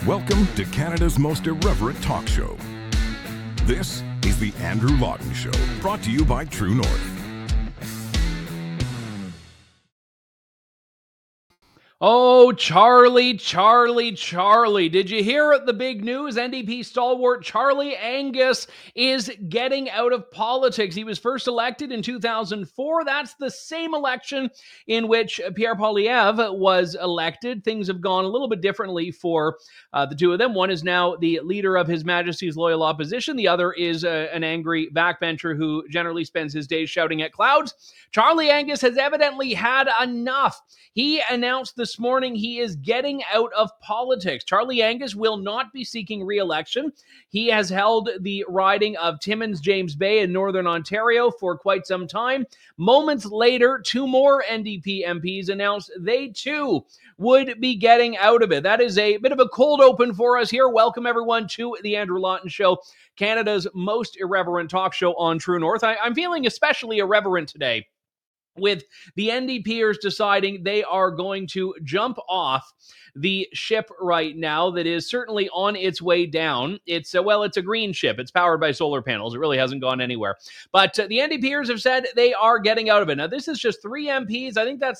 Welcome to Canada's most irreverent talk show. This is The Andrew Lawton Show, brought to you by True North. Oh, Charlie. Did you hear the big news? NDP stalwart Charlie Angus is getting out of politics. He was first elected in 2004. That's the same election in which Pierre Poilievre was elected. Things have gone a little bit differently for the two of them. One is now the leader of His Majesty's Loyal Opposition. The other is an angry backbencher who generally spends his days shouting at clouds. Charlie Angus has evidently had enough. He announced this morning he is getting out of politics. Charlie Angus will not be seeking re-election. He has held the riding of Timmins James Bay in Northern Ontario for quite some time. Moments later, two more NDP MPs announced they too would be getting out of it. That is a bit of a cold open for us here. Welcome everyone to the Andrew Lawton Show, Canada's most irreverent talk show on True North. I'm feeling especially irreverent today, with the NDPers deciding they are going to jump off the ship right now that is certainly on its way down. It's a green ship. It's powered by solar panels. It really hasn't gone anywhere. But the NDPers have said they are getting out of it. Now, this is just 3 MPs. I think that's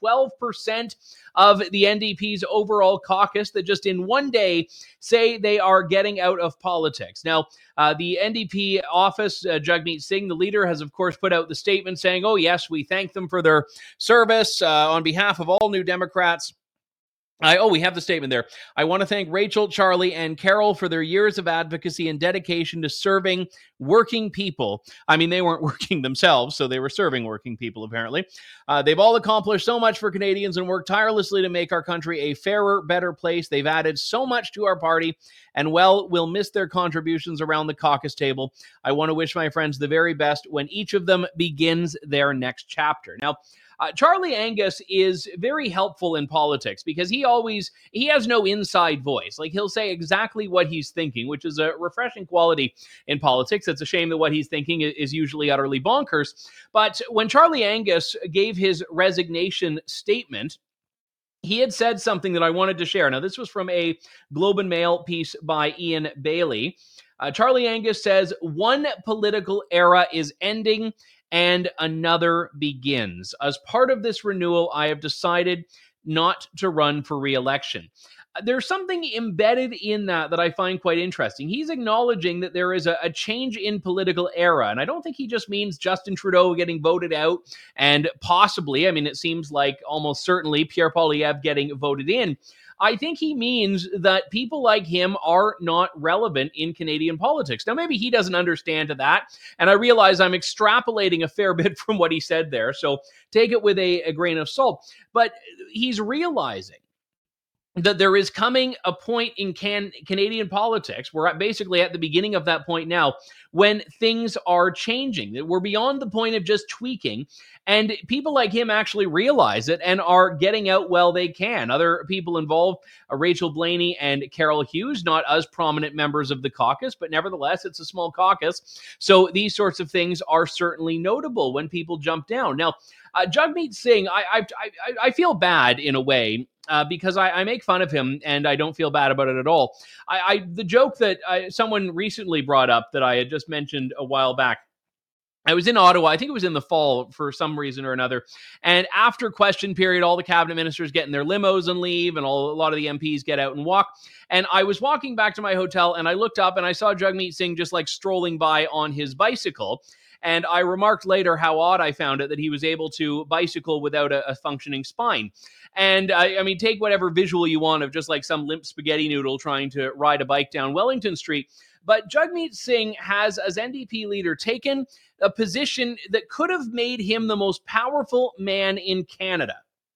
12% of the NDP's overall caucus that just in one day say they are getting out of politics. Now, the NDP office, Jagmeet Singh, the leader, has of course put out the statement saying, oh yes, we thank them for their service on behalf of all New Democrats. We have the statement there. I want to thank Rachel, Charlie, and Carol for their years of advocacy and dedication to serving working people. I mean, they weren't working themselves, so they were serving working people, apparently. They've all accomplished so much for Canadians and worked tirelessly to make our country a fairer, better place. They've added so much to our party, and we'll miss their contributions around the caucus table. I want to wish my friends the very best when each of them begins their next chapter. Now, Charlie Angus is very helpful in politics because he has no inside voice. He'll say exactly what he's thinking, which is a refreshing quality in politics. It's a shame that what he's thinking is usually utterly bonkers. But when Charlie Angus gave his resignation statement, he had said something that I wanted to share. Now, this was from a Globe and Mail piece by Ian Bailey. Charlie Angus says, one political era is ending and another begins. As part of this renewal, I have decided not to run for re-election. There's something embedded in that I find quite interesting. He's acknowledging that there is a change in political era, and I don't think he just means Justin Trudeau getting voted out and possibly, it seems like almost certainly Pierre Poilievre getting voted in. I think he means that people like him are not relevant in Canadian politics. Now, maybe he doesn't understand that, and I realize I'm extrapolating a fair bit from what he said there, so take it with a grain of salt. But he's realizing that there is coming a point in Canadian politics, we're basically at the beginning of that point now, when things are changing, that we're beyond the point of just tweaking, and people like him actually realize it and are getting out while they can. Other people involved, Rachel Blaney and Carol Hughes, not as prominent members of the caucus, but nevertheless, it's a small caucus. So these sorts of things are certainly notable when people jump down. Now, Jagmeet Singh, I feel bad in a way, because I make fun of him and I don't feel bad about it at all. The joke that someone recently brought up that I had just mentioned a while back, I was in Ottawa, I think it was in the fall for some reason or another, and after question period, all the cabinet ministers get in their limos and leave, and a lot of the MPs get out and walk, and I was walking back to my hotel, and I looked up, and I saw Jagmeet Singh just strolling by on his bicycle, and I remarked later how odd I found it that he was able to bicycle without a functioning spine. And take whatever visual you want of just some limp spaghetti noodle trying to ride a bike down Wellington Street. But Jagmeet Singh has, as NDP leader, taken a position that could have made him the most powerful man in Canada.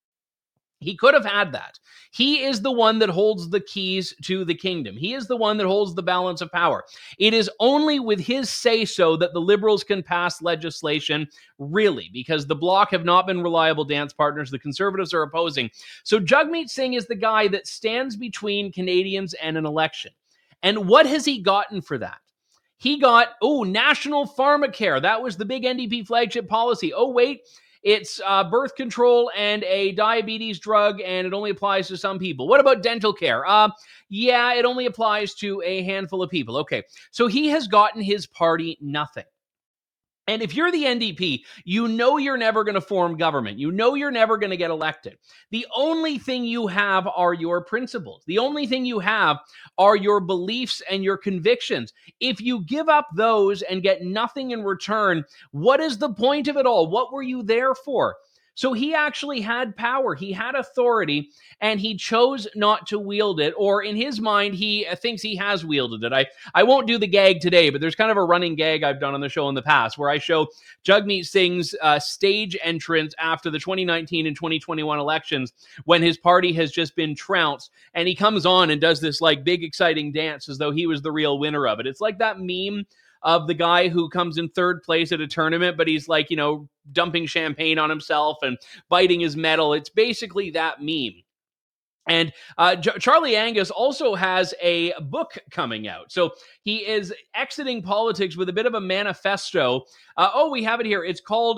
He could have had that. He is the one that holds the keys to the kingdom. He is the one that holds the balance of power. It is only with his say-so that the Liberals can pass legislation, really, because the Bloc have not been reliable dance partners. The Conservatives are opposing. So Jagmeet Singh is the guy that stands between Canadians and an election. And what has he gotten for that? He got, national pharmacare. That was the big NDP flagship policy. Oh, wait. It's birth control and a diabetes drug, and it only applies to some people. What about dental care? Yeah, it only applies to a handful of people. Okay, so he has gotten his party nothing. And if you're the NDP, you know you're never going to form government. You know you're never going to get elected. The only thing you have are your principles. The only thing you have are your beliefs and your convictions. If you give up those and get nothing in return, what is the point of it all? What were you there for? So he actually had power, he had authority, and he chose not to wield it, or in his mind, he thinks he has wielded it. I won't do the gag today, but there's kind of a running gag I've done on the show in the past where I show Jagmeet Singh's stage entrance after the 2019 and 2021 elections when his party has just been trounced, and he comes on and does this like big exciting dance as though he was the real winner of it. It's like that meme of the guy who comes in third place at a tournament, but he's like, dumping champagne on himself and biting his medal. It's basically that meme. And Charlie Angus also has a book coming out. So he is exiting politics with a bit of a manifesto. We have it here. It's called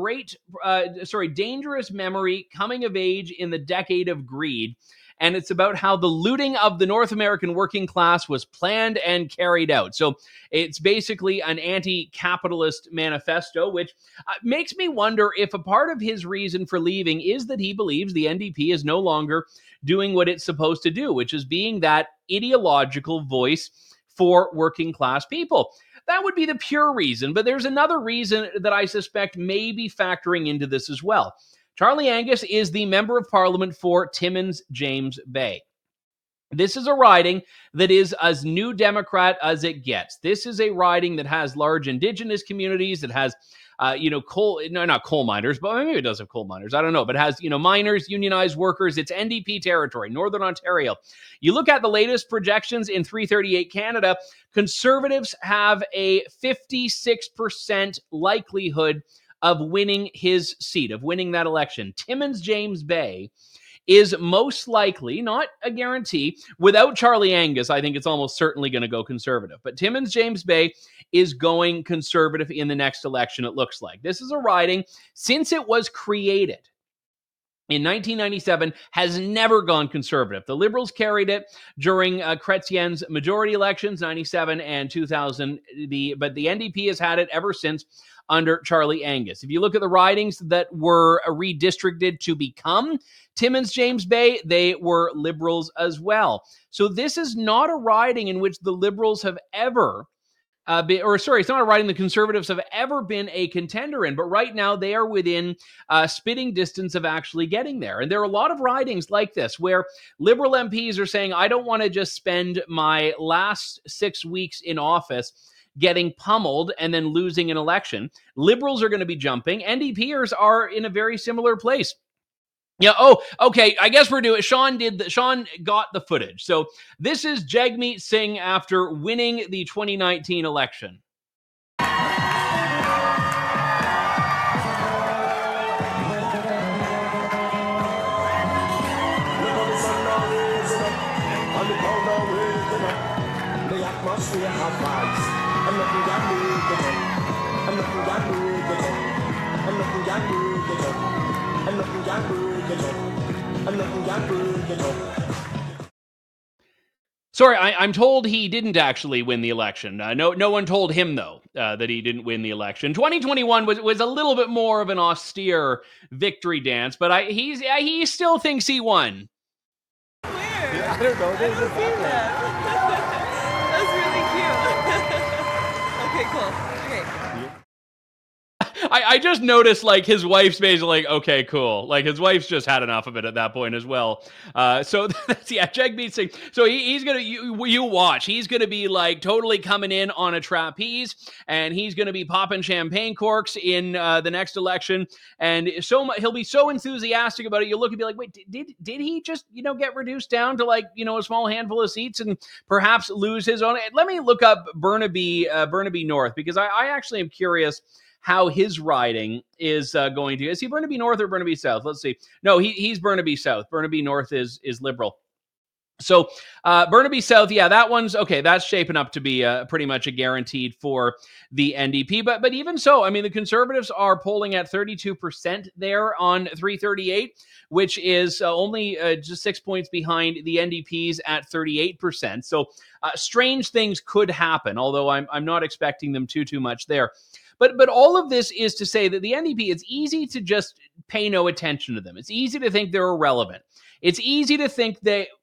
Dangerous Memory, Coming of Age in the Decade of Greed. And it's about how the looting of the North American working class was planned and carried out. So it's basically an anti-capitalist manifesto, which makes me wonder if a part of his reason for leaving is that he believes the NDP is no longer doing what it's supposed to do, which is being that ideological voice for working class people. That would be the pure reason, but there's another reason that I suspect may be factoring into this as well. Charlie Angus is the Member of Parliament for Timmins James Bay. This is a riding that is as New Democrat as it gets. This is a riding that has large Indigenous communities, that has not coal miners, but maybe it does have coal miners. I don't know, but it has, miners, unionized workers. It's NDP territory, Northern Ontario. You look at the latest projections in 338 Canada, Conservatives have a 56% likelihood of winning his seat, of winning that election. Timmins James Bay is most likely, not a guarantee, without Charlie Angus, I think it's almost certainly going to go Conservative. But Timmins James Bay is going Conservative in the next election, it looks like. This is a riding, since it was created in 1997, has never gone Conservative. The Liberals carried it during Chrétien's majority elections, 97 and 2000, but the NDP has had it ever since under Charlie Angus. If you look at the ridings that were redistricted to become Timmins James Bay, they were Liberals as well. So this is not a riding in which the Liberals have ever it's not a riding the Conservatives have ever been a contender in, but right now they are within spitting distance of actually getting there. And there are a lot of ridings like this where Liberal MPs are saying, I don't want to just spend my last 6 weeks in office getting pummeled and then losing an election. Liberals are going to be jumping. NDPers are in a very similar place. Yeah. Oh, okay. I guess we're doing. Sean got the footage. So this is Jagmeet Singh after winning the 2019 election. Sorry, I'm told he didn't actually win the election. No one told him, though, that he didn't win the election. 2021 was a little bit more of an austere victory dance, but he still thinks he won. Where? I don't know. There's a see that. That's really cute. Okay, cool. I just noticed, like, his wife's basically like, okay, cool. Like, his wife's just had enough of it at that point as well. So, Jagmeet Singh. So, he's going to, you watch. He's going to be, like, totally coming in on a trapeze, and he's going to be popping champagne corks in the next election. And he'll be so enthusiastic about it. You'll look and be like, wait, did he just, get reduced down to, like, a small handful of seats and perhaps lose his own? Let me look up Burnaby North, because I actually am curious how his riding is going to. Is he Burnaby North or Burnaby South? Let's see. No, he's Burnaby South. Burnaby North is Liberal. So Burnaby South, yeah, that one's okay. That's shaping up to be pretty much a guaranteed for the NDP. But even so, I mean, the Conservatives are polling at 32% there on 338, which is only just 6 points behind the NDP's at 38%. So strange things could happen, although I'm not expecting them too much there. But all of this is to say that the NDP, it's easy to just pay no attention to them. It's easy to think they're irrelevant. It's easy to think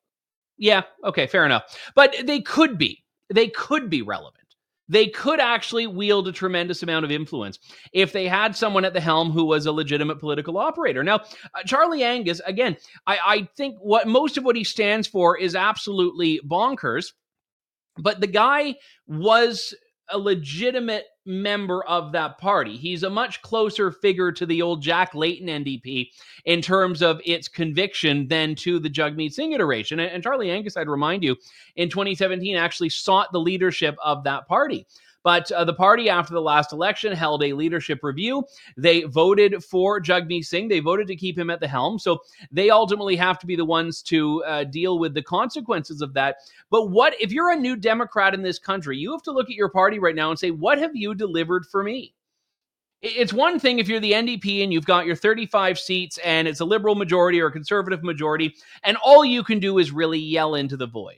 yeah, okay, fair enough. But they could be. They could be relevant. They could actually wield a tremendous amount of influence if they had someone at the helm who was a legitimate political operator. Now, Charlie Angus, again, I think most of what he stands for is absolutely bonkers, but the guy was a legitimate member of that party. He's a much closer figure to the old Jack Layton NDP in terms of its conviction than to the Jagmeet Singh iteration. And Charlie Angus, I'd remind you, in 2017 actually sought the leadership of that party. But the party, after the last election, held a leadership review. They voted for Jagmeet Singh. They voted to keep him at the helm. So they ultimately have to be the ones to deal with the consequences of that. But if you're a new Democrat in this country, you have to look at your party right now and say, what have you delivered for me? It's one thing if you're the NDP and you've got your 35 seats and it's a Liberal majority or a Conservative majority, and all you can do is really yell into the void.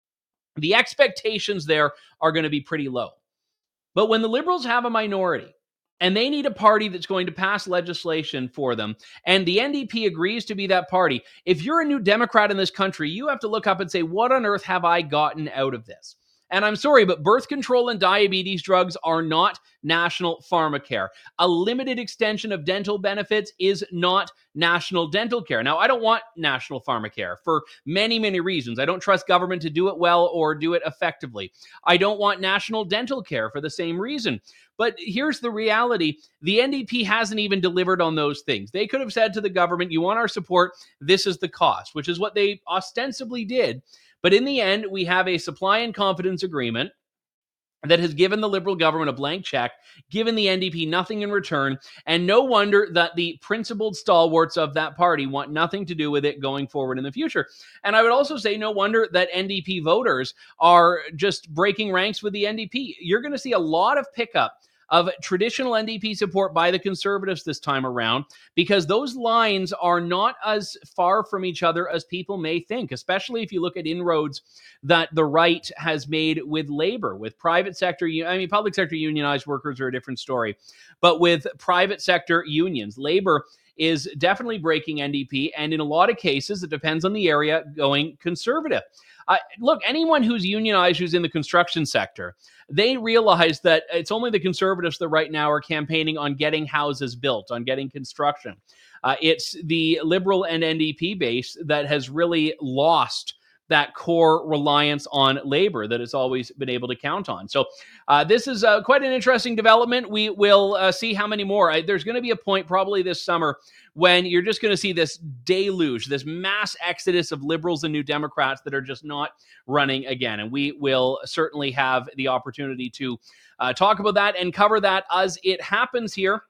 The expectations there are going to be pretty low. But when the Liberals have a minority and they need a party that's going to pass legislation for them, and the NDP agrees to be that party, if you're a new Democrat in this country, you have to look up and say, what on earth have I gotten out of this? And I'm sorry, but birth control and diabetes drugs are not national pharmacare. A limited extension of dental benefits is not national dental care. Now, I don't want national pharmacare for many, many reasons. I don't trust government to do it well or do it effectively. I don't want national dental care for the same reason. But here's the reality. The NDP hasn't even delivered on those things. They could have said to the government, you want our support, this is the cost, which is what they ostensibly did. But in the end, we have a supply and confidence agreement that has given the Liberal government a blank check, given the NDP nothing in return, and no wonder that the principled stalwarts of that party want nothing to do with it going forward in the future. And I would also say no wonder that NDP voters are just breaking ranks with the NDP. You're going to see a lot of pickup of traditional NDP support by the Conservatives this time around, because those lines are not as far from each other as people may think, especially if you look at inroads that the right has made with labor, with private sector. Public sector unionized workers are a different story, but with private sector unions, labor is definitely breaking NDP, and in a lot of cases, it depends on the area, going Conservative. Look, anyone who's unionized, who's in the construction sector, they realize that it's only the Conservatives that right now are campaigning on getting houses built, on getting construction. It's the Liberal and NDP base that has really lost that core reliance on labor that it's always been able to count on. So this is quite an interesting development. We will see how many more. There's going to be a point probably this summer when you're just going to see this deluge, this mass exodus of Liberals and New Democrats that are just not running again. And we will certainly have the opportunity to talk about that and cover that as it happens here.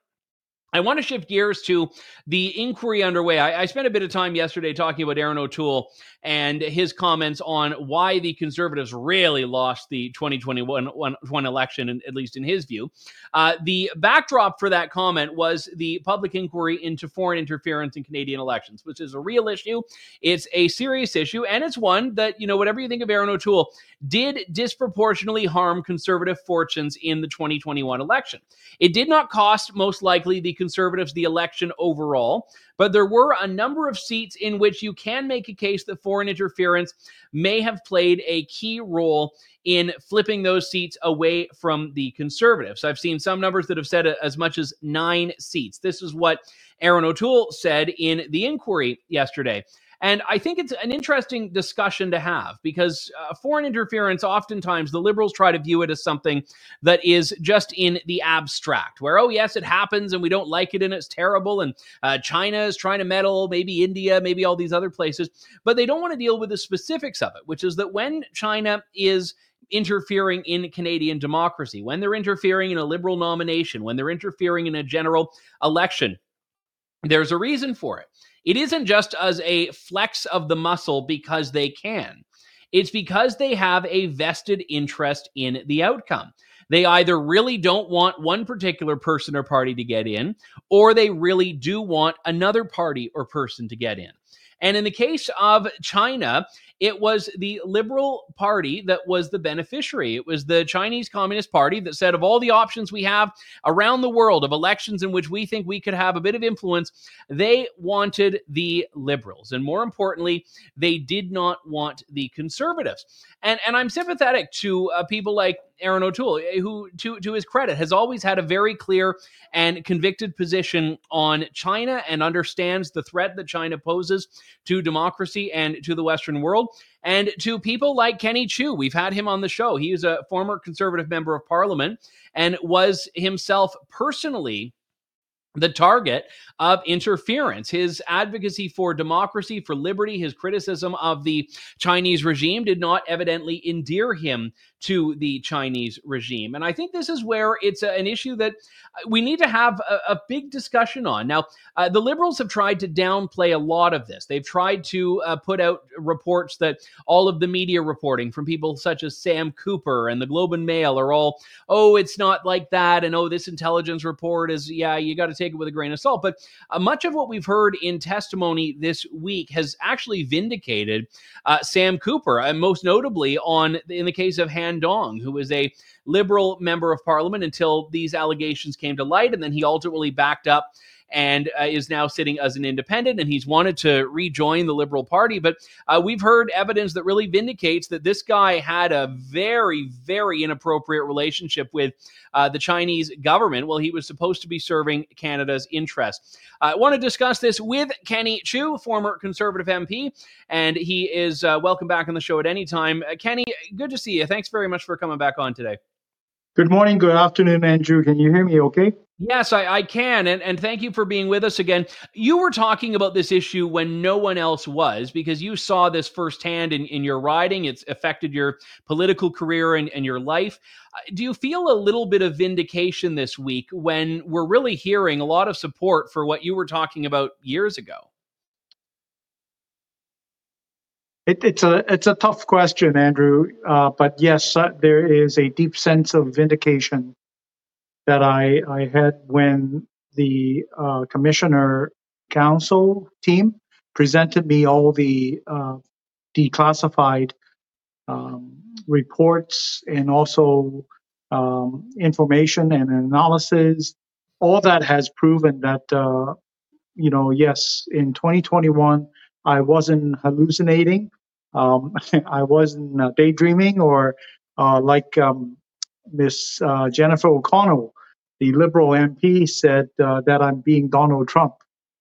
I want to shift gears to the inquiry underway. I spent a bit of time yesterday talking about Aaron O'Toole and his comments on why the Conservatives really lost the 2021 election, at least in his view. The backdrop for that comment was the public inquiry into foreign interference in Canadian elections, which is a real issue. It's a serious issue, and it's one that, whatever you think of Aaron O'Toole, did disproportionately harm Conservative fortunes in the 2021 election. It did not cost, most likely, the Conservatives the election overall, but there were a number of seats in which you can make a case that foreign interference may have played a key role in flipping those seats away from the Conservatives. I've seen some numbers that have said as much as 9 seats. This is what Aaron O'Toole said in the inquiry yesterday. And I think it's an interesting discussion to have, because foreign interference, oftentimes the Liberals try to view it as something that is just in the abstract, where, oh, yes, it happens and we don't like it and it's terrible, and China is trying to meddle, maybe India, maybe all these other places, but they don't want to deal with the specifics of it, which is that when China is interfering in Canadian democracy, when they're interfering in a Liberal nomination, when they're interfering in a general election, there's a reason for it. It isn't just as a flex of the muscle because they can. It's because they have a vested interest in the outcome. They either really don't want one particular person or party to get in, or they really do want another party or person to get in. And in the case of China, it was the Liberal Party that was the beneficiary. It was the Chinese Communist Party that said, of all the options we have around the world of elections in which we think we could have a bit of influence, they wanted the Liberals. And more importantly, they did not want the Conservatives. And I'm sympathetic to people like Aaron O'Toole, who, to his credit, has always had a very clear and convicted position on China and understands the threat that China poses to democracy and to the Western world. And to people like Kenny Chiu, we've had him on the show. He is a former Conservative member of Parliament and was himself personally the target of interference. His advocacy for democracy, for liberty, his criticism of the Chinese regime did not evidently endear him to the Chinese regime. And I think this is where it's an issue that we need to have a big discussion on. Now, the Liberals have tried to downplay a lot of this. They've tried to put out reports that all of the media reporting from people such as Sam Cooper and the Globe and Mail are all, oh, it's not like that. And oh, this intelligence report is, yeah, you got to take it with a grain of salt. But much of what we've heard in testimony this week has actually vindicated Sam Cooper, and most notably in the case of Han Dong, who was a Liberal member of Parliament until these allegations came to light, and then he ultimately backed up and is now sitting as an independent, and he's wanted to rejoin the Liberal Party. But we've heard evidence that really vindicates that this guy had a very, very inappropriate relationship with the Chinese government while he was supposed to be serving Canada's interests. I want to discuss this with Kenny Chiu, former Conservative MP, and he is welcome back on the show at any time. Kenny, good to see you. Thanks very much for coming back on today. Good morning, good afternoon, Andrew. Can you hear me okay? Yes, I can. And thank you for being with us again. You were talking about this issue when no one else was, because you saw this firsthand in your riding. It's affected your political career and your life. Do you feel a little bit of vindication this week when we're really hearing a lot of support for what you were talking about years ago? It's a tough question, Andrew. But yes, there is a deep sense of vindication that I had when the Commissioner Council team presented me all the declassified reports and also information and analysis. All that has proven that, yes, in 2021, I wasn't hallucinating. I wasn't daydreaming or like Miss Jennifer O'Connell, the Liberal MP, said that I'm being Donald Trump.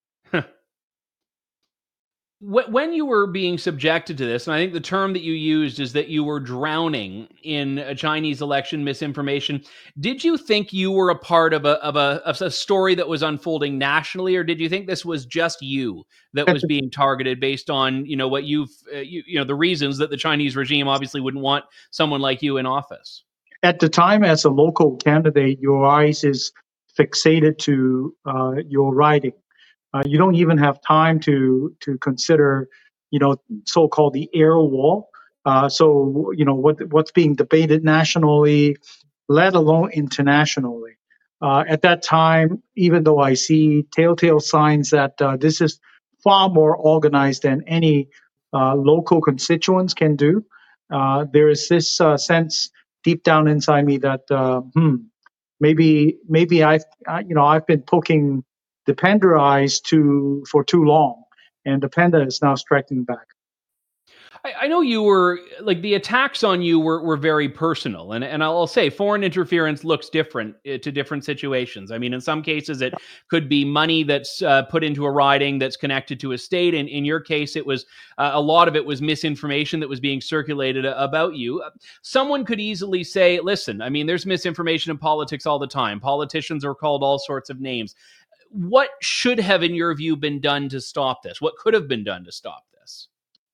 When you were being subjected to this, and I think the term that you used is that you were drowning in a Chinese election misinformation, did you think you were a part of a story that was unfolding nationally, or did you think this was just you that was being targeted based on what the reasons that the Chinese regime obviously wouldn't want someone like you in office? At the time, as a local candidate, your eyes is fixated to your riding. You don't even have time to consider, so-called the air wall. So what's being debated nationally, let alone internationally. At that time, even though I see telltale signs that this is far more organized than any local constituents can do, there is this sense deep down inside me that maybe I've been poking the Panda eyes for too long, and the Panda is now striking back. I know you were, like, the attacks on you were very personal, and I'll say foreign interference looks different to different situations. I mean, in some cases, it could be money that's put into a riding that's connected to a state. And in your case, it was a lot of it was misinformation that was being circulated about you. Someone could easily say, listen, I mean, there's misinformation in politics all the time. Politicians are called all sorts of names. What should have, in your view, been done to stop this? What could have been done to stop this?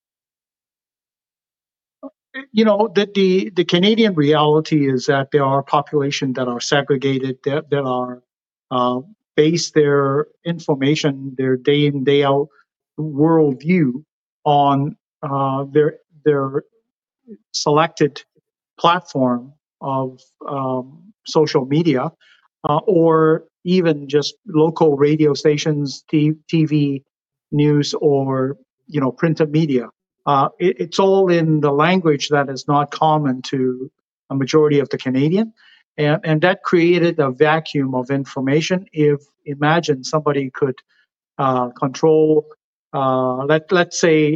The Canadian reality is that there are populations that are segregated, that are base their information, their day in, day out worldview on their selected platform of social media, or even just local radio stations, TV news, or printed media. It's all in the language that is not common to a majority of the Canadian, and that created a vacuum of information. If imagine somebody could control, let's say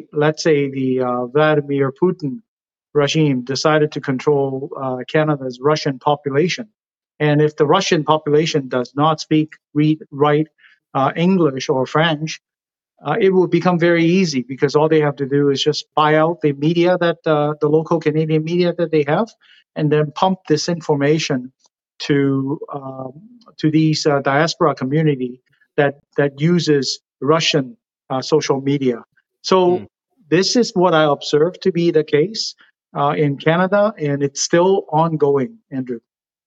the Vladimir Putin regime decided to control Canada's Russian population. And if the Russian population does not speak, read, write English or French, it will become very easy, because all they have to do is just buy out the media, that the local Canadian media that they have, and then pump this information to these diaspora community that uses Russian social media. So this is what I observe to be the case in Canada, and it's still ongoing, Andrew.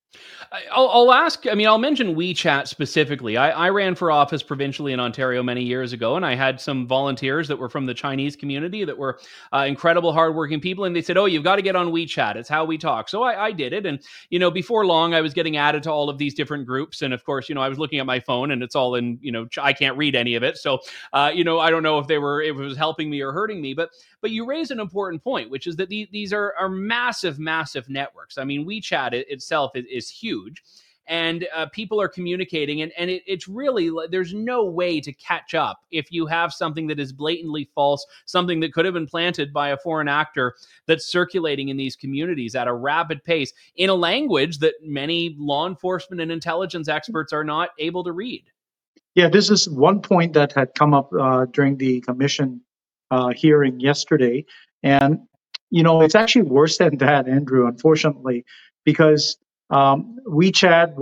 I'll ask, I mean, I'll mention WeChat specifically. I ran for office provincially in Ontario many years ago, and I had some volunteers that were from the Chinese community that were incredible, hardworking people. And they said, oh, you've got to get on WeChat. It's how we talk. So I did it. And, before long, I was getting added to all of these different groups. And of course, I was looking at my phone and it's all in, I can't read any of it. So, I don't know if it was helping me or hurting me. But you raise an important point, which is that these are massive, massive networks. I mean, WeChat itself is huge. And people are communicating, and it's really, there's no way to catch up if you have something that is blatantly false, something that could have been planted by a foreign actor that's circulating in these communities at a rapid pace in a language that many law enforcement and intelligence experts are not able to read. Yeah, this is one point that had come up during the commission hearing yesterday. And, it's actually worse than that, Andrew, unfortunately, because WeChat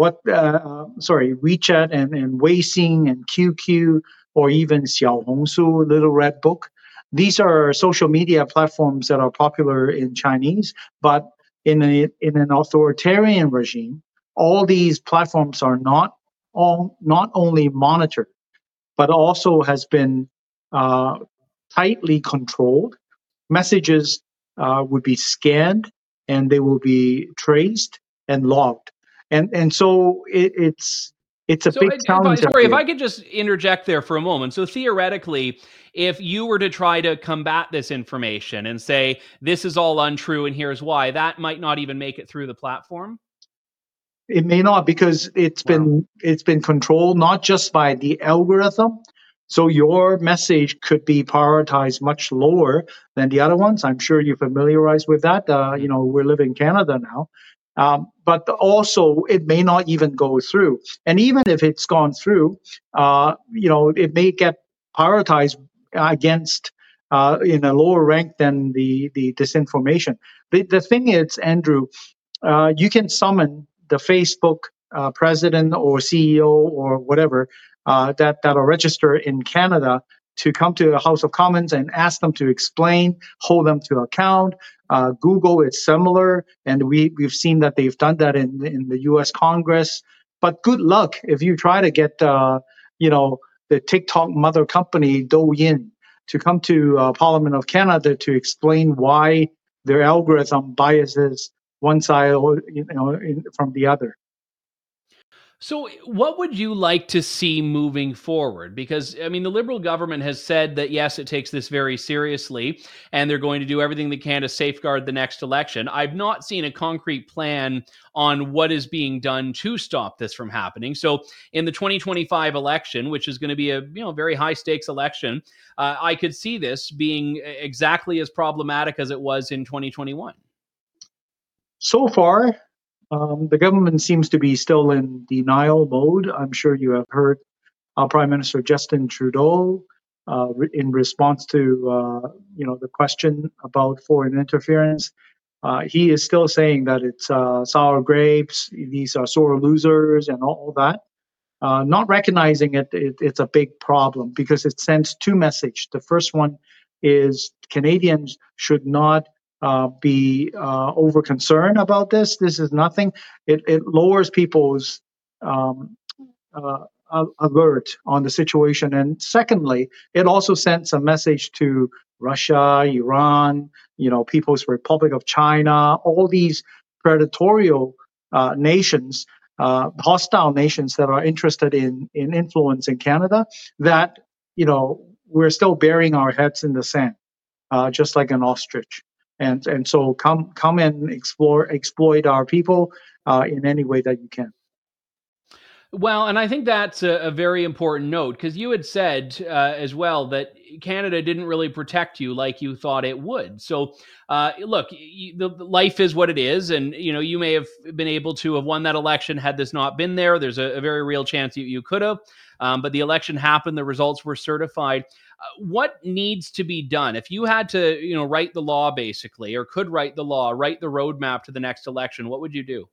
and Weixin and QQ, or even Xiaohongshu, Little Red Book. These are social media platforms that are popular in Chinese, but in an authoritarian regime, all these platforms are not only monitored, but also has been tightly controlled. Messages would be scanned, and they will be traced and logged, and so it's a big challenge. Sorry, if I could just interject there for a moment. So theoretically, if you were to try to combat this information and say this is all untrue and here's why, that might not even make it through the platform. It may not, because it's been controlled not just by the algorithm. So your message could be prioritized much lower than the other ones. I'm sure you're familiarized with that. We're living in Canada now. But also, it may not even go through. And even if it's gone through, it may get prioritized against in a lower rank than the disinformation. The thing is, Andrew, you can summon the Facebook president or CEO or whatever that are registered in Canada to come to the House of Commons and ask them to explain, hold them to account. Google is similar, and we've seen that they've done that in the U.S. Congress. But good luck if you try to get the TikTok mother company Douyin to come to Parliament of Canada to explain why their algorithm biases one side or from the other. So what would you like to see moving forward? Because, I mean, the Liberal government has said that, yes, it takes this very seriously, and they're going to do everything they can to safeguard the next election. I've not seen a concrete plan on what is being done to stop this from happening. So in the 2025 election, which is going to be a very high stakes election, I could see this being exactly as problematic as it was in 2021. So far, the government seems to be still in denial mode. I'm sure you have heard Prime Minister Justin Trudeau in response to the question about foreign interference. He is still saying that it's sour grapes, these are sore losers, and all that. Not recognizing it's a big problem, because it sends two messages. The first one is Canadians should not be over concerned about this. This is nothing. It lowers people's alert on the situation. And secondly, it also sends a message to Russia, Iran, People's Republic of China, all these predatory nations, hostile nations that are interested in influencing Canada, that we're still burying our heads in the sand, just like an ostrich. And so come and exploit our people in any way that you can. Well, and I think that's a very important note, because you had said as well that Canada didn't really protect you like you thought it would. So, look, the life is what it is, and you may have been able to have won that election had this not been there. There's a very real chance you could have, but the election happened. The results were certified. What needs to be done if you had to, write the law basically, or could write the law, write the roadmap to the next election? What would you do?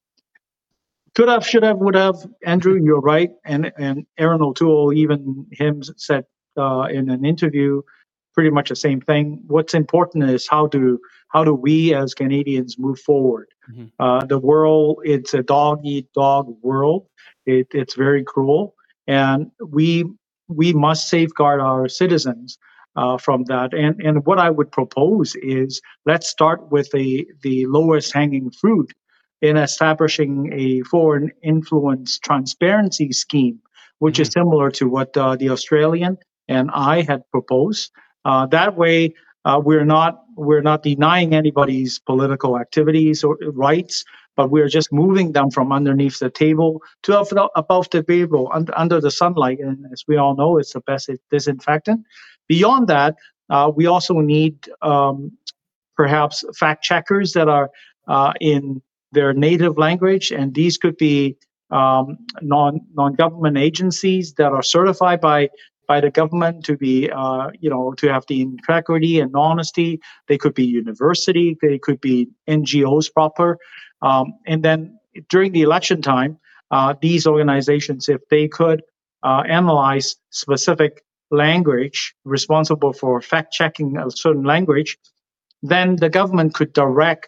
Could have, should have, would have. Andrew, you're right. And Aaron O'Toole, even him, said in an interview pretty much the same thing. What's important is how do we as Canadians move forward? Mm-hmm. The world, it's a dog-eat-dog world. It's very cruel, and we must safeguard our citizens from that. And what I would propose is, let's start with the lowest hanging fruit in establishing a foreign influence transparency scheme, which mm-hmm. is similar to what the Australian and I had proposed. That way, we're not denying anybody's political activities or rights, but we're just moving them from underneath the table to above the table, under the sunlight. And as we all know, it's the best disinfectant. Beyond that, we also need perhaps fact checkers that are in their native language, and these could be non-government agencies that are certified by the government to be, to have the integrity and honesty. They could be university, they could be NGOs proper, and then during the election time, these organizations, if they could analyze specific language responsible for fact checking a certain language, then the government could direct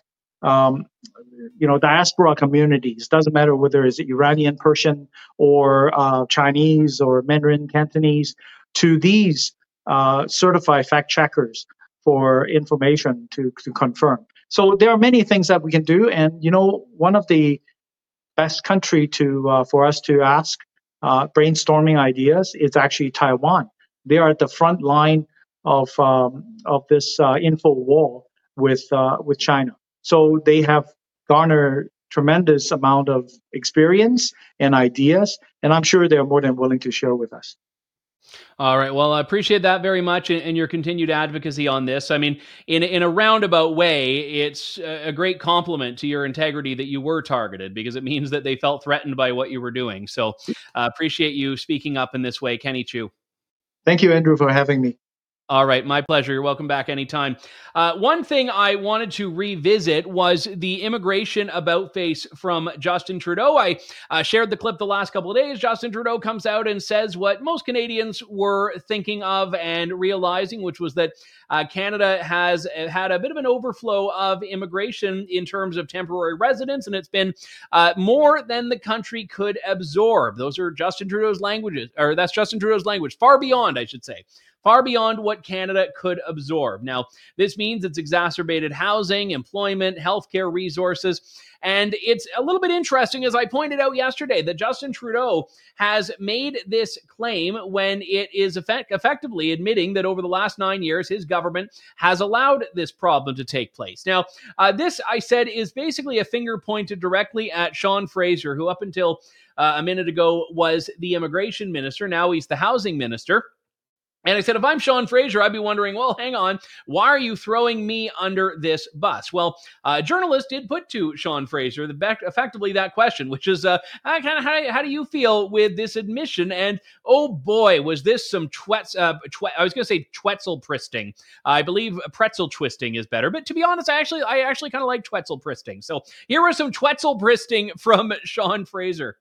diaspora communities, doesn't matter whether it's Iranian, Persian, or Chinese or Mandarin Cantonese, to these certified fact checkers for information to confirm. So there are many things that we can do, and one of the best country for us to ask brainstorming ideas is actually Taiwan. They are at the front line of this info war with China. So they have garnered tremendous amount of experience and ideas, and I'm sure they're more than willing to share with us. All right. Well, I appreciate that very much, and your continued advocacy on this. I mean, in a roundabout way, it's a great compliment to your integrity that you were targeted, because it means that they felt threatened by what you were doing. So appreciate you speaking up in this way, Kenny Chiu. Thank you, Andrew, for having me. All right, my pleasure. You're welcome back anytime. One thing I wanted to revisit was the immigration about face from Justin Trudeau. I shared the clip the last couple of days. Justin Trudeau comes out and says what most Canadians were thinking of and realizing, which was that Canada has had a bit of an overflow of immigration in terms of temporary residents, and it's been more than the country could absorb. Those are Justin Trudeau's languages, or that's Justin Trudeau's language, far beyond, I should say. Far beyond what Canada could absorb. Now, this means it's exacerbated housing, employment, healthcare resources, and it's a little bit interesting, as I pointed out yesterday, that Justin Trudeau has made this claim when it is effectively admitting that over the last 9 years, his government has allowed this problem to take place. Now, this, I said, is basically a finger pointed directly at Sean Fraser, who up until a minute ago was the immigration minister. Now he's the housing minister. And I said, if I'm Sean Fraser, I'd be wondering, well, hang on, why are you throwing me under this bus? Well, a journalist did put to Sean Fraser effectively that question, which is, how do you feel with this admission? And oh boy, was this some I was going to say Twetzel pristing. I believe pretzel twisting is better, but to be honest, I actually kind of like Twetzel pristing. So here was some Twetzel pristing from Sean Fraser.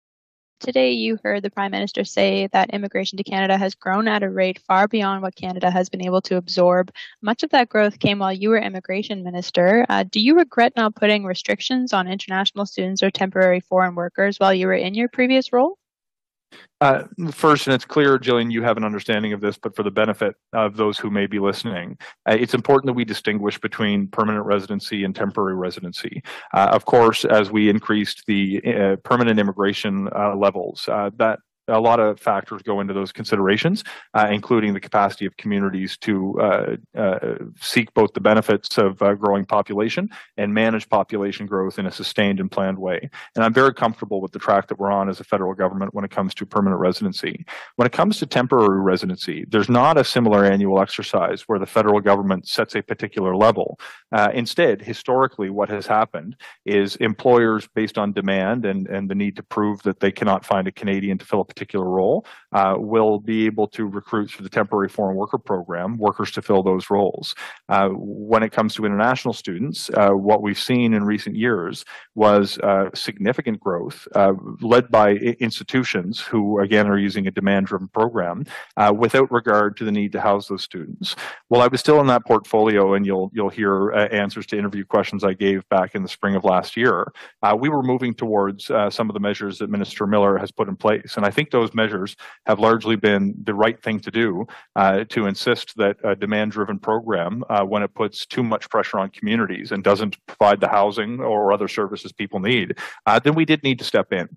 Today, you heard the Prime Minister say that immigration to Canada has grown at a rate far beyond what Canada has been able to absorb. Much of that growth came while you were Immigration Minister. Do you regret not putting restrictions on international students or temporary foreign workers while you were in your previous role? First, and it's clear, Jillian, you have an understanding of this, but for the benefit of those who may be listening, it's important that we distinguish between permanent residency and temporary residency. Of course, as we increased the permanent immigration levels, that a lot of factors go into those considerations, including the capacity of communities to seek both the benefits of growing population and manage population growth in a sustained and planned way. And I'm very comfortable with the track that we're on as a federal government when it comes to permanent residency. When it comes to temporary residency, there's not a similar annual exercise where the federal government sets a particular level. Instead, historically, what has happened is employers, based on demand and the need to prove that they cannot find a Canadian to fill a particular role, will be able to recruit through the temporary foreign worker program workers to fill those roles. When it comes to international students, what we've seen in recent years was significant growth led by institutions who, again, are using a demand-driven program without regard to the need to house those students. While I was still in that portfolio, and you'll hear answers to interview questions I gave back in the spring of last year, we were moving towards some of the measures that Minister Miller has put in place. And I think those measures have largely been the right thing to do to insist that a demand-driven program, when it puts too much pressure on communities and doesn't provide the housing or other services people need, then we did need to step in.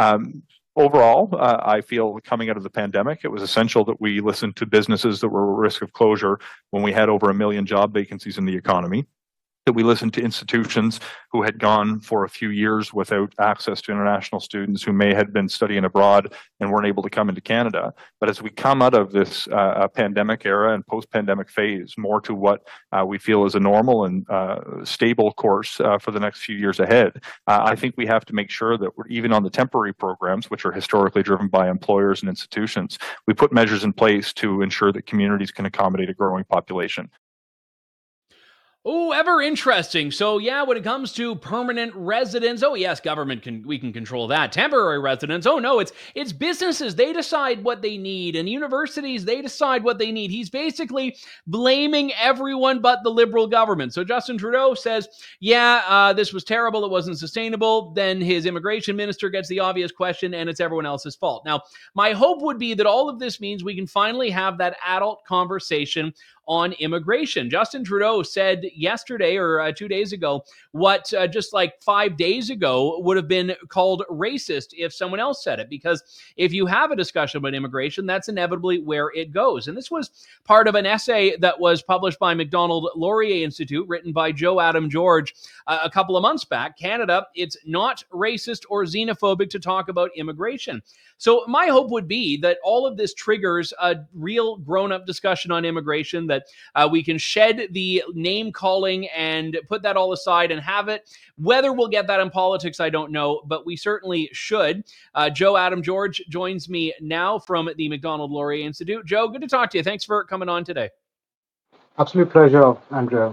Overall, I feel coming out of the pandemic, it was essential that we listened to businesses that were at risk of closure when we had over 1 million job vacancies in the economy, that we listened to institutions who had gone for a few years without access to international students who may have been studying abroad and weren't able to come into Canada. But as we come out of this pandemic era and post-pandemic phase more to what we feel is a normal and stable course for the next few years ahead, I think we have to make sure that we're, even on the temporary programs, which are historically driven by employers and institutions, we put measures in place to ensure that communities can accommodate a growing population. Oh, ever interesting. So yeah, when it comes to permanent residents, oh yes, we can control that. Temporary residents, oh no, it's businesses. They decide what they need, and universities, they decide what they need. He's basically blaming everyone but the Liberal government. So Justin Trudeau says, yeah, this was terrible, it wasn't sustainable. Then his immigration minister gets the obvious question, and it's everyone else's fault. Now, my hope would be that all of this means we can finally have that adult conversation on immigration. Justin Trudeau said yesterday or 2 days ago what just like 5 days ago would have been called racist if someone else said it, because if you have a discussion about immigration, that's inevitably where it goes. And this was part of an essay that was published by Macdonald-Laurier Institute, written by Joe Adam George a couple of months back. Canada, it's not racist or xenophobic to talk about immigration. So my hope would be that all of this triggers a real grown-up discussion on immigration, that we can shed the name-calling and put that all aside and have it. Whether we'll get that in politics, I don't know, but we certainly should. Joe Adam George joins me now from the Macdonald-Laurier Institute. Joe, good to talk to you. Thanks for coming on today. Absolute pleasure, Andrew.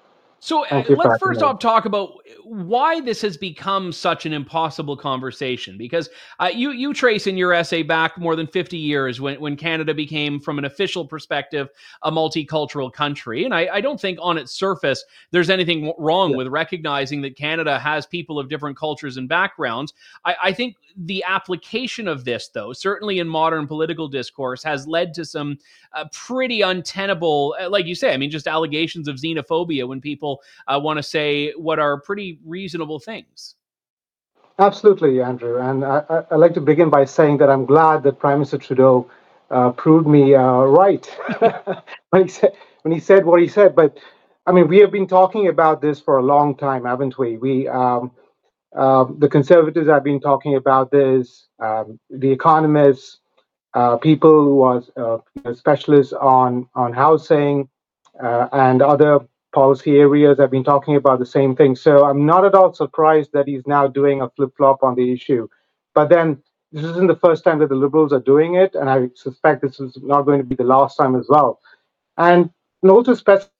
So let's first off talk about why this has become such an impossible conversation, because you trace in your essay back more than 50 years when Canada became, from an official perspective, a multicultural country. And I don't think on its surface there's anything wrong with recognizing that Canada has people of different cultures and backgrounds. I think the application of this, though, certainly in modern political discourse, has led to some pretty untenable, like you say, I mean, just allegations of xenophobia when people want to say what are pretty reasonable things. Absolutely, Andrew. And I'd like to begin by saying that I'm glad that Prime Minister Trudeau proved me right when he said what he said. But I mean, we have been talking about this for a long time, haven't we? The Conservatives have been talking about this. The economists, people who are specialists on housing and other policy areas have been talking about the same thing. So I'm not at all surprised that he's now doing a flip-flop on the issue. But then this isn't the first time that the Liberals are doing it, and I suspect this is not going to be the last time as well. And also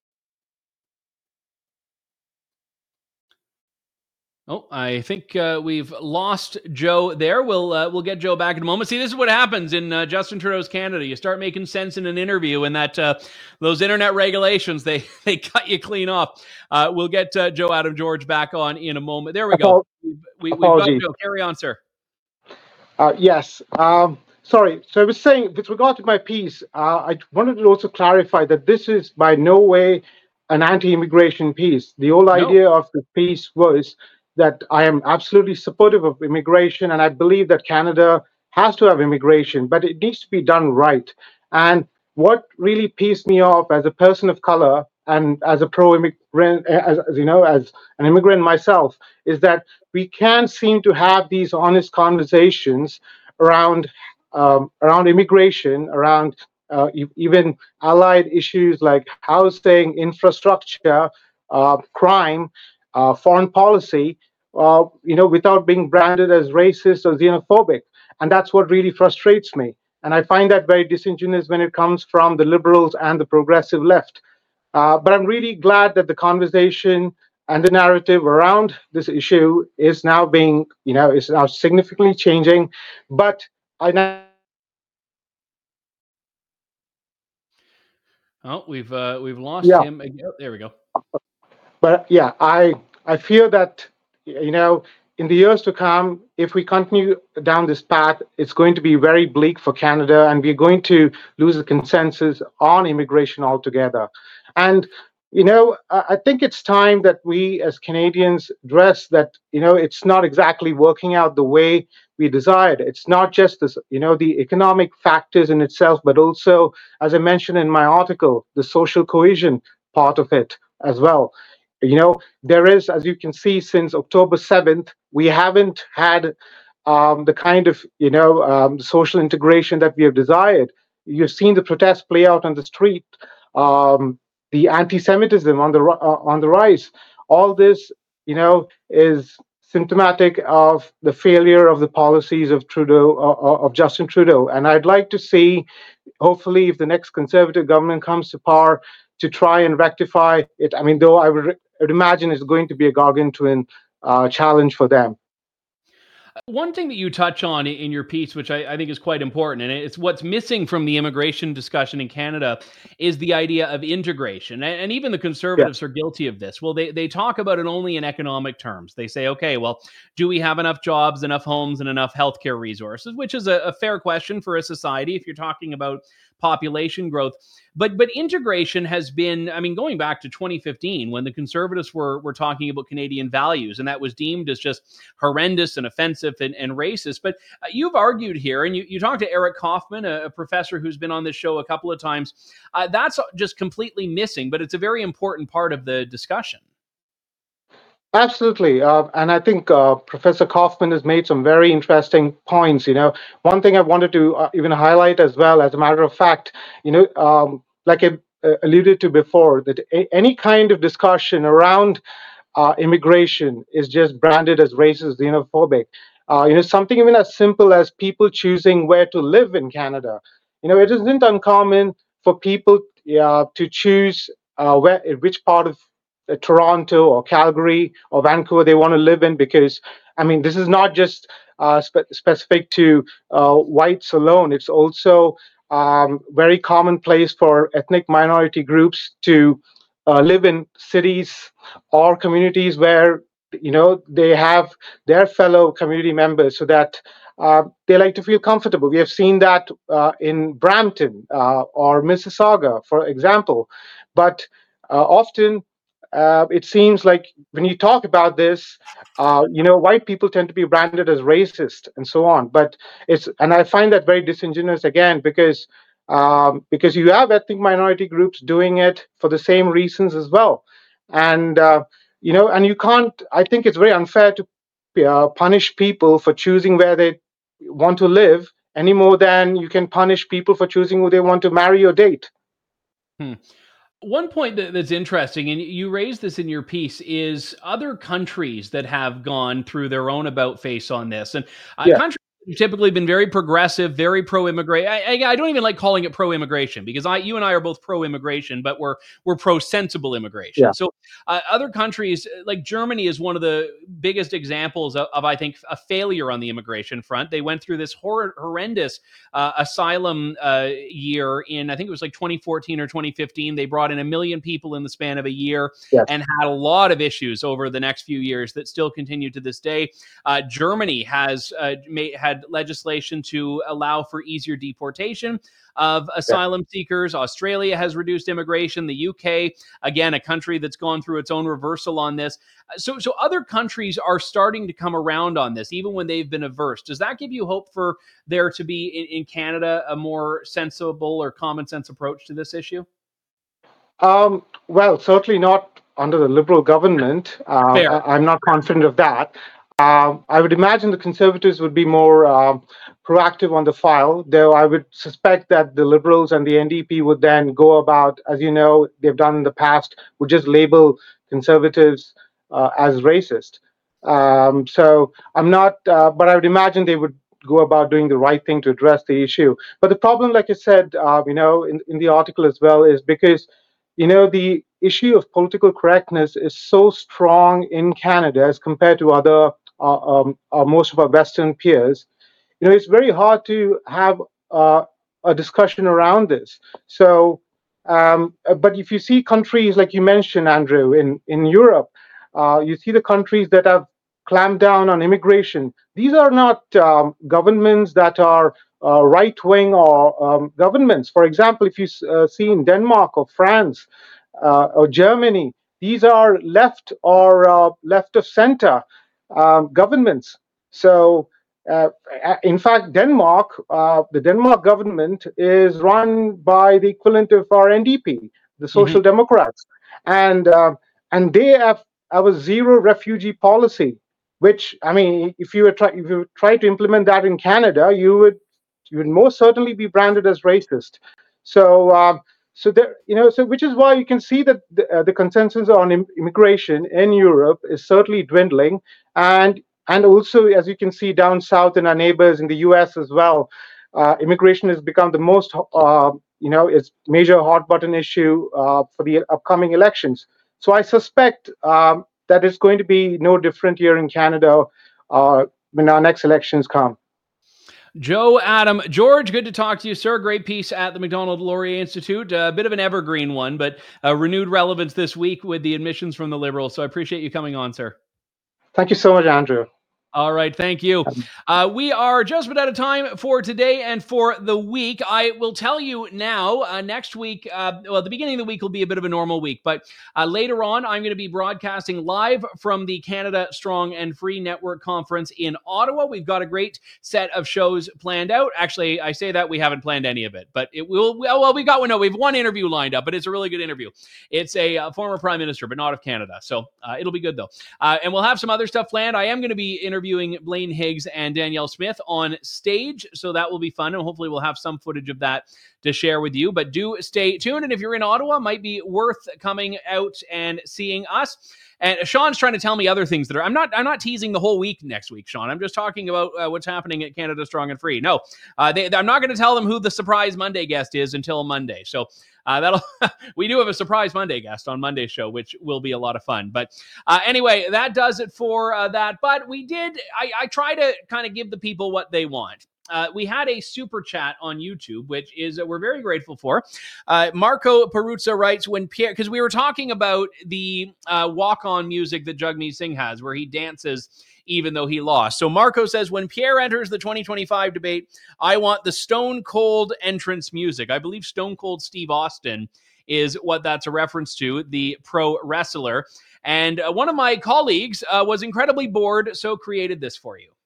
Oh, I think we've lost Joe there. We'll get Joe back in a moment. See, this is what happens in Justin Trudeau's Canada. You start making sense in an interview, and that those internet regulations, they cut you clean off. We'll get Joe Adam George back on in a moment. There we go. We've got Joe. Carry on, sir. Yes. Sorry. So I was saying, with regard to my piece, I wanted to also clarify that this is by no way an anti-immigration piece. The whole No. idea of the piece was that I am absolutely supportive of immigration, and I believe that Canada has to have immigration, but it needs to be done right. And what really pissed me off as a person of color and as a pro-immigrant, as you know, as an immigrant myself, is that we can't seem to have these honest conversations around around immigration, around even allied issues like housing, infrastructure, crime, foreign policy, without being branded as racist or xenophobic. And that's what really frustrates me. And I find that very disingenuous when it comes from the liberals and the progressive left. But I'm really glad that the conversation and the narrative around this issue is now is now significantly changing. But I now Oh, we've lost yeah, him again. Oh, there we go. but yeah, I fear that in the years to come, if we continue down this path, it's going to be very bleak for Canada, and we're going to lose the consensus on immigration altogether. And I think it's time that we as Canadians address that. It's not exactly working out the way we desired. It's not just this, the economic factors in itself, but also, as I mentioned in my article, the social cohesion part of it as well. There is, as you can see, since October 7th, we haven't had the kind of social integration that we have desired. You've seen the protests play out on the street, the anti-Semitism on the rise. All this, is symptomatic of the failure of the policies of Trudeau, of Justin Trudeau. And I'd like to see, hopefully, if the next Conservative government comes to power, to try and rectify it. I mean, though I would imagine it's going to be a gargantuan challenge for them. One thing that you touch on in your piece, which I think is quite important, and it's what's missing from the immigration discussion in Canada, is the idea of integration. And even the Yeah. Conservatives are guilty of this. Well, they talk about it only in economic terms. They say, okay, well, do we have enough jobs, enough homes, and enough healthcare resources? Which is a fair question for a society if you're talking about population growth. But integration has been, I mean, going back to 2015 when the Conservatives were talking about Canadian values, and that was deemed as just horrendous and offensive and racist. But you've argued here, and you talked to Eric Kaufman, a professor who's been on this show a couple of times. That's just completely missing, but it's a very important part of the discussion. Absolutely. And I think Professor Kaufman has made some very interesting points. One thing I wanted to even highlight as well, as a matter of fact, like I alluded to before, that any kind of discussion around immigration is just branded as racist, xenophobic. Something even as simple as people choosing where to live in Canada. It isn't uncommon for people to choose which part of Toronto or Calgary or Vancouver they want to live in, because I mean this is not just specific to whites alone. It's also very commonplace for ethnic minority groups to live in cities or communities where they have their fellow community members, so that they like to feel comfortable. We have seen that in Brampton or Mississauga, for example. But often it seems like when you talk about this, white people tend to be branded as racist and so on. But and I find that very disingenuous again, because you have ethnic minority groups doing it for the same reasons as well. And and you can't. I think it's very unfair to punish people for choosing where they want to live any more than you can punish people for choosing who they want to marry or date. One point that's interesting, and you raised this in your piece, is other countries that have gone through their own about face on this. And Yeah. countries have typically been very progressive, very pro-immigration. I don't even like calling it pro-immigration, because you and I are both pro-immigration, but we're pro-sensible immigration. Yeah. So other countries, like Germany is one of the biggest examples of, I think, a failure on the immigration front. They went through this horrendous asylum year in, I think it was like 2014 or 2015. They brought in 1 million people in the span of a year. Yes. And had a lot of issues over the next few years that still continue to this day. Germany has had had legislation to allow for easier deportation of asylum seekers. Australia has reduced immigration. The UK, again, a country that's gone through its own reversal on this. So other countries are starting to come around on this, even when they've been averse. Does that give you hope for there to be in Canada a more sensible or common sense approach to this issue? Well, certainly not under the Liberal government. I'm not confident of that. I would imagine the Conservatives would be more proactive on the file, though I would suspect that the Liberals and the NDP would then go about, as you know, they've done in the past, would just label Conservatives as racist. So I'm not, but I would imagine they would go about doing the right thing to address the issue. But the problem, like I said, in the article as well, is because the issue of political correctness is so strong in Canada as compared to other most of our Western peers. It's very hard to have a discussion around this. So, but if you see countries like you mentioned, Andrew, in Europe, you see the countries that have clamped down on immigration. These are not governments that are right-wing or governments. For example, if you see in Denmark or France or Germany, these are left or left of center governments. So, in fact, Denmark, the Denmark government is run by the equivalent of our NDP, the Social Democrats, and they have a zero refugee policy. Which, I mean, if you try to implement that in Canada, you would most certainly be branded as racist. So, which is why you can see that the consensus on immigration in Europe is certainly dwindling, and also, as you can see down south in our neighbors in the U.S. as well, immigration has become the most, its major hot button issue for the upcoming elections. So I suspect that it's going to be no different here in Canada when our next elections come. Joe, Adam, George, good to talk to you, sir. Great piece at the Macdonald-Laurier Institute. A bit of an evergreen one, but renewed relevance this week with the admissions from the Liberals. So I appreciate you coming on, sir. Thank you so much, Andrew. All right, thank you. We are just about out of time for today and for the week. I will tell you now, next week, the beginning of the week will be a bit of a normal week, but later on, I'm going to be broadcasting live from the Canada Strong and Free Network Conference in Ottawa. We've got a great set of shows planned out. Actually, I say that we haven't planned any of it, but it will. Well, we have one interview lined up, but it's a really good interview. It's a former Prime Minister, but not of Canada, so it'll be good though. And we'll have some other stuff planned. I am going to be interviewing Blaine Higgs and Danielle Smith on stage, so that will be fun, and hopefully we'll have some footage of that to share with you. But do stay tuned, and if you're in Ottawa, might be worth coming out and seeing us. And Sean's trying to tell me other things that are. I'm not teasing the whole week next week, Sean. I'm just talking about what's happening at Canada Strong and Free. No, I'm not going to tell them who the surprise Monday guest is until Monday. So we do have a surprise Monday guest on Monday's show, which will be a lot of fun. But anyway, that does it for that. But I try to kind of give the people what they want. We had a super chat on YouTube, which is we're very grateful for. Marco Peruzza writes, when Pierre, because we were talking about the walk-on music that Jagmeet Singh has, where he dances even though he lost. So Marco says, when Pierre enters the 2025 debate, I want the Stone Cold entrance music. I believe Stone Cold Steve Austin is what that's a reference to, the pro wrestler. And one of my colleagues was incredibly bored, so created this for you.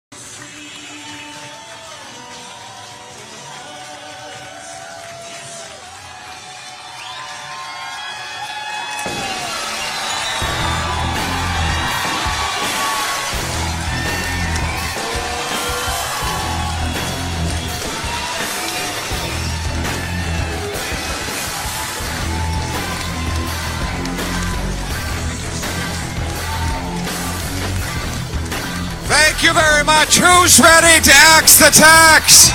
Thank you very much. Who's ready to axe the tax?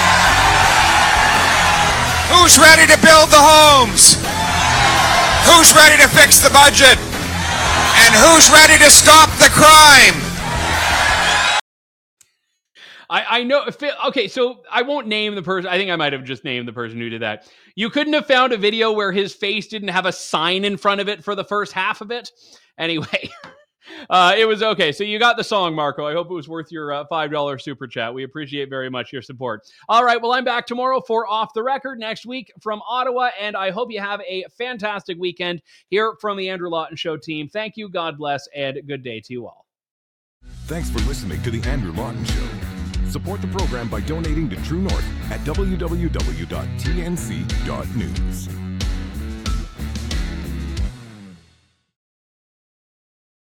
Who's ready to build the homes? Who's ready to fix the budget? And who's ready to stop the crime? I know. Okay, so I won't name the person. I think I might have just named the person who did that. You couldn't have found a video where his face didn't have a sign in front of it for the first half of it? Anyway. It was okay. So you got the song, Marco. I hope it was worth your $5 super chat. We appreciate very much your support. All right. Well, I'm back tomorrow for Off the Record next week from Ottawa, and I hope you have a fantastic weekend here from the Andrew Lawton Show team. Thank you. God bless, and good day to you all. Thanks for listening to The Andrew Lawton Show. Support the program by donating to True North at www.tnc.news.